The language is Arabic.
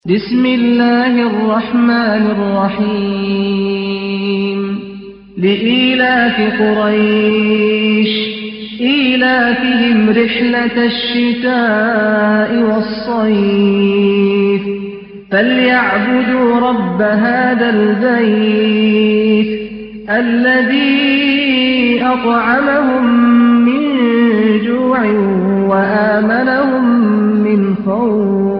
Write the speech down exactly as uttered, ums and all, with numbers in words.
بسم الله الرحمن الرحيم لإيلاف قريش إيلافهم رحلة الشتاء والصيف فليعبدوا رب هذا البيت الذي أطعمهم من جوع وآمنهم من خوف